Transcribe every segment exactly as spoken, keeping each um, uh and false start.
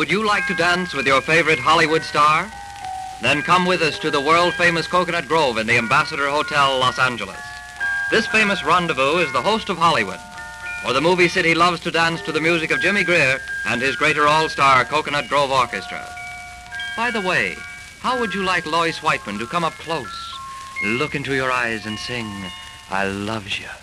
Would you like to dance with your favorite Hollywood star? Then come with us to the world-famous Coconut Grove in the Ambassador Hotel, Los Angeles. This famous rendezvous is the host of Hollywood, or the movie city loves to dance to the music of Jimmy Greer and his greater all-star Coconut Grove Orchestra. By the way, how would you like Lois Whiteman to come up close, look into your eyes and sing, "I loves you"?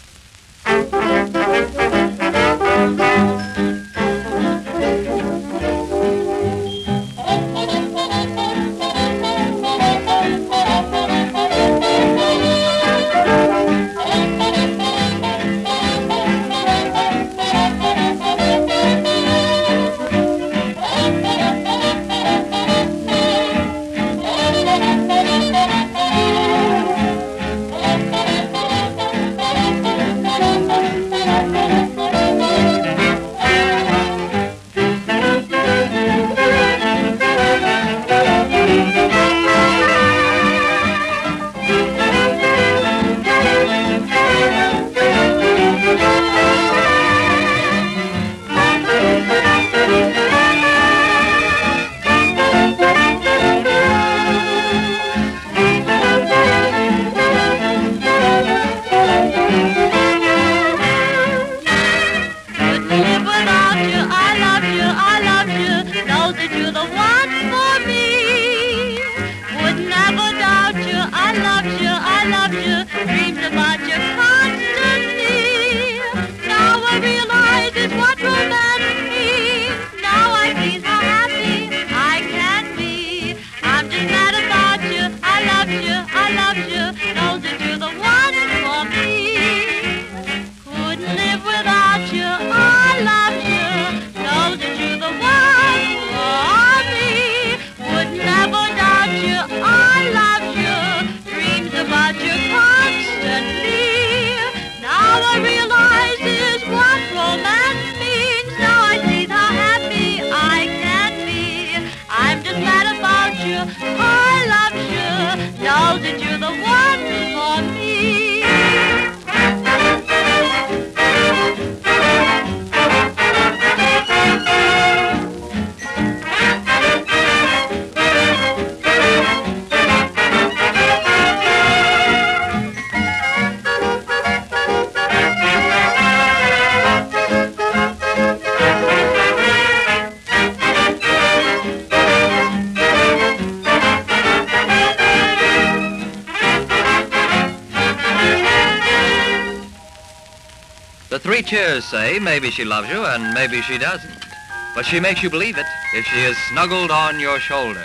The three cheers say maybe she loves you and maybe she doesn't. But she makes you believe it if she is snuggled on your shoulder.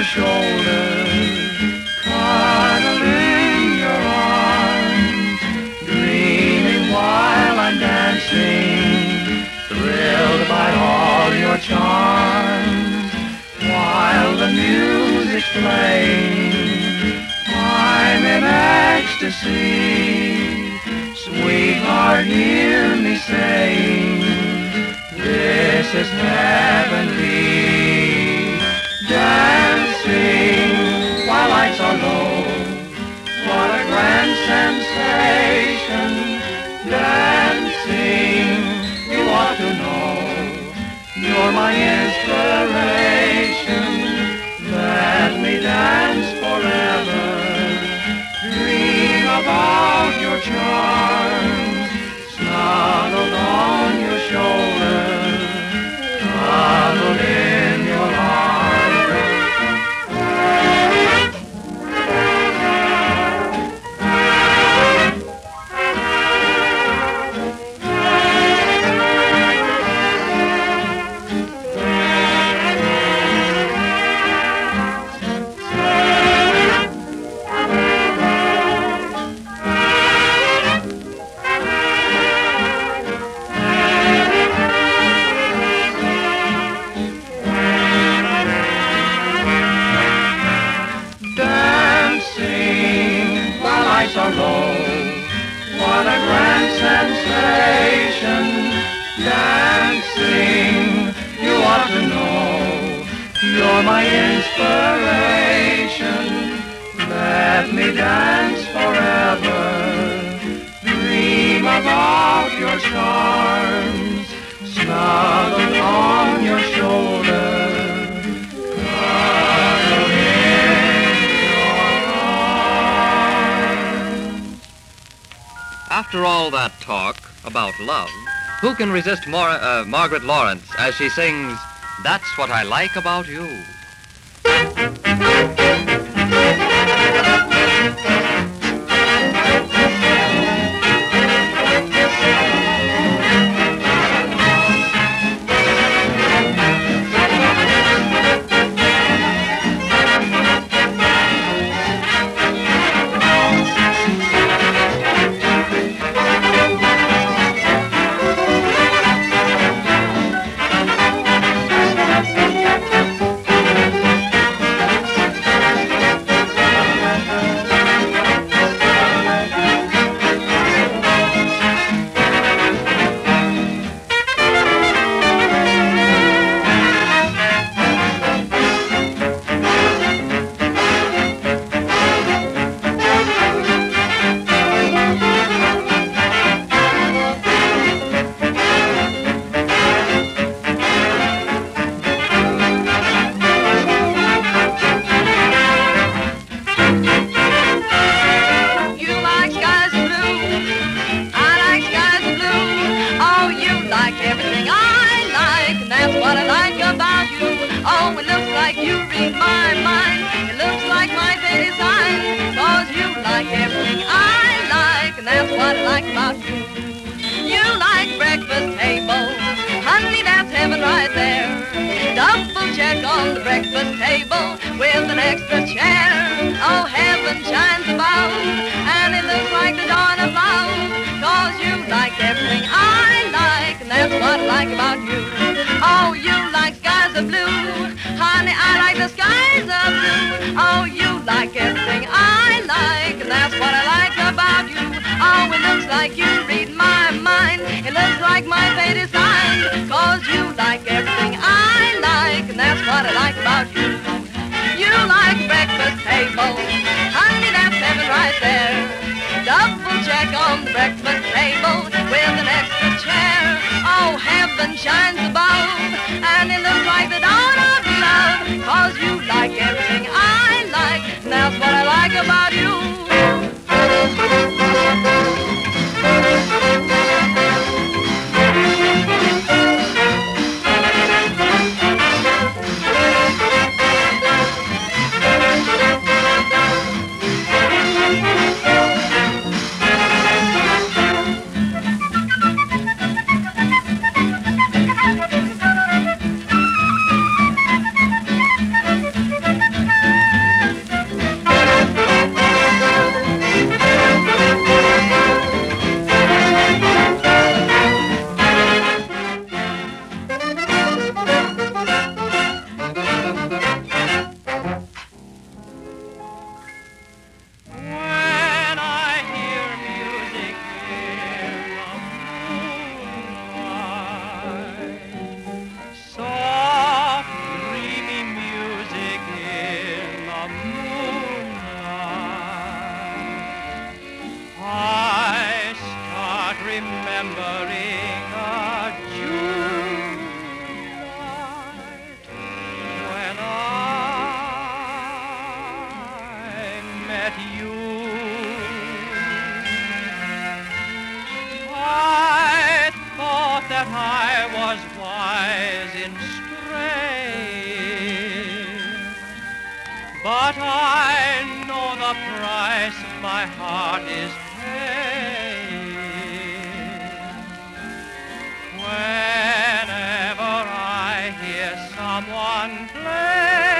your shoulder, cuddled in your arms, dreaming while I'm dancing, thrilled by all your charms. While the music's playing, I'm in ecstasy. Sweetheart, hear me saying, this is heavenly. Dancing while lights are low, what a grand sensation. Dancing, you ought to know, you're my inspiration. Let me dance forever, dream about your charms, snuggled on your shoulder, cuddled in your arms. Are low, what a grand sensation. Dancing, you ought to know, you're my inspiration. Let me dance forever, dream about your charms, snuggled on your shoulder. After all that talk about love, who can resist Mar- uh, Margaret Lawrence as she sings, That's What I Like About You? been straying, but I know the price my heart is paying. Whenever I hear someone play